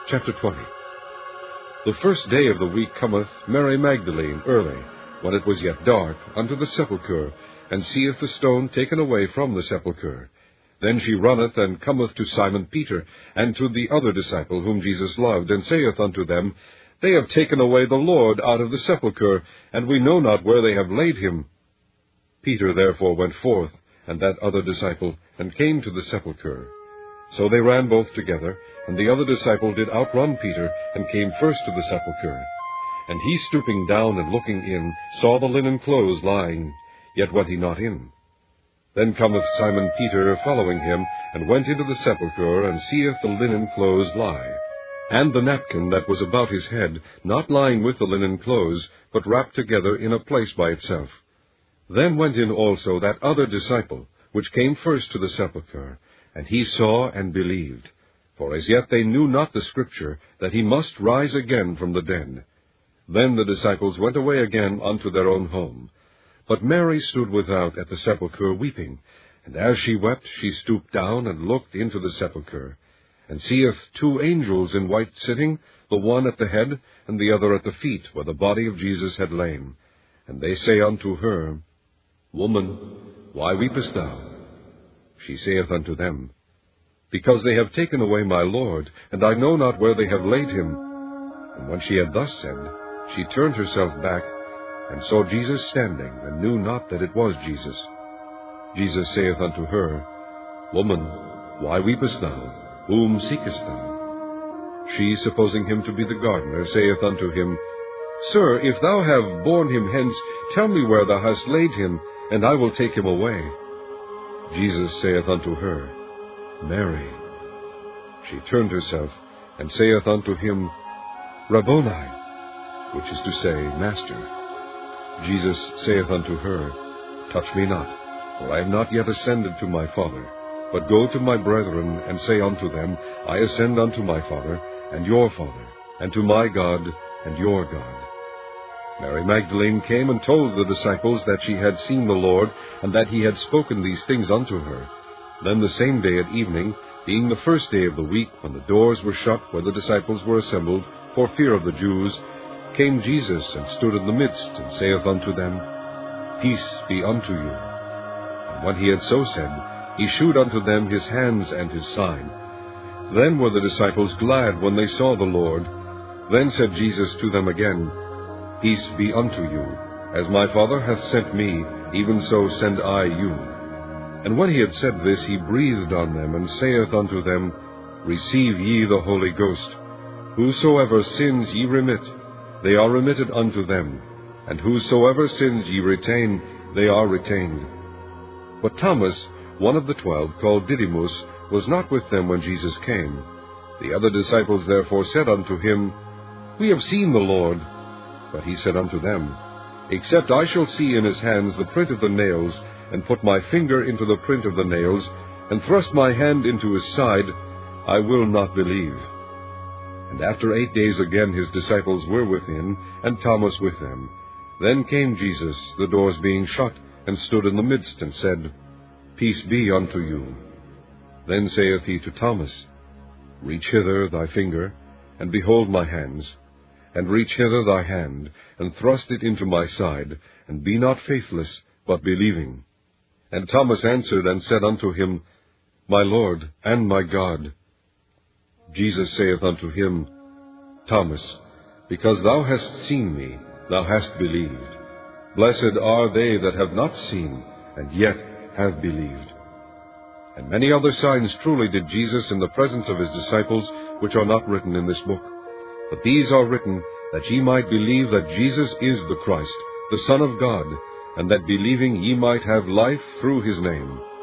Chapter 20. The first day of the week cometh Mary Magdalene early, when it was yet dark, unto the sepulchre, and seeth the stone taken away from the sepulchre. Then she runneth, and cometh to Simon Peter, and to the other disciple whom Jesus loved, and saith unto them, They have taken away the Lord out of the sepulchre, and we know not where they have laid him. Peter therefore went forth, and that other disciple, and came to the sepulchre. So they ran both together, and the other disciple did outrun Peter, and came first to the sepulchre. And he, stooping down and looking in, saw the linen clothes lying, yet went he not in. Then cometh Simon Peter following him, and went into the sepulchre, and seeth the linen clothes lie, and the napkin that was about his head, not lying with the linen clothes, but wrapped together in a place by itself. Then went in also that other disciple, which came first to the sepulchre, and he saw and believed. For as yet they knew not the Scripture, that he must rise again from the dead. Then the disciples went away again unto their own home. But Mary stood without at the sepulchre weeping. And as she wept, she stooped down and looked into the sepulchre, and seeth two angels in white sitting, the one at the head, and the other at the feet, where the body of Jesus had lain. And they say unto her, Woman, why weepest thou? She saith unto them, Because they have taken away my Lord, and I know not where they have laid him. And when she had thus said, she turned herself back, and saw Jesus standing, and knew not that it was Jesus. Jesus saith unto her, Woman, why weepest thou? Whom seekest thou? She, supposing him to be the gardener, saith unto him, Sir, if thou have borne him hence, tell me where thou hast laid him, and I will take him away. Jesus saith unto her, Mary. She turned herself, and saith unto him, Rabboni, which is to say, Master. Jesus saith unto her, Touch me not, for I am not yet ascended to my Father, but go to my brethren, and say unto them, I ascend unto my Father, and your Father, and to my God, and your God. Mary Magdalene came and told the disciples that she had seen the Lord, and that he had spoken these things unto her. Then the same day at evening, being the first day of the week, when the doors were shut where the disciples were assembled, for fear of the Jews, came Jesus, and stood in the midst, and saith unto them, Peace be unto you. And when he had so said, he shewed unto them his hands and his side. Then were the disciples glad when they saw the Lord. Then said Jesus to them again, Peace be unto you. As my Father hath sent me, even so send I you. And when he had said this, he breathed on them, and saith unto them, Receive ye the Holy Ghost. Whosoever sins ye remit, they are remitted unto them. And whosoever sins ye retain, they are retained. But Thomas, one of the 12, called Didymus, was not with them when Jesus came. The other disciples therefore said unto him, We have seen the Lord. But he said unto them, Except I shall see in his hands the print of the nails, and put my finger into the print of the nails, and thrust my hand into his side, I will not believe. And after 8 days again his disciples were within, and Thomas with them. Then came Jesus, the doors being shut, and stood in the midst, and said, Peace be unto you. Then saith he to Thomas, Reach hither thy finger, and behold my hands. And reach hither thy hand, and thrust it into my side, and be not faithless, but believing. And Thomas answered and said unto him, My Lord and my God. Jesus saith unto him, Thomas, because thou hast seen me, thou hast believed. Blessed are they that have not seen, and yet have believed. And many other signs truly did Jesus in the presence of his disciples, which are not written in this book. But these are written, that ye might believe that Jesus is the Christ, the Son of God, and that believing ye might have life through his name.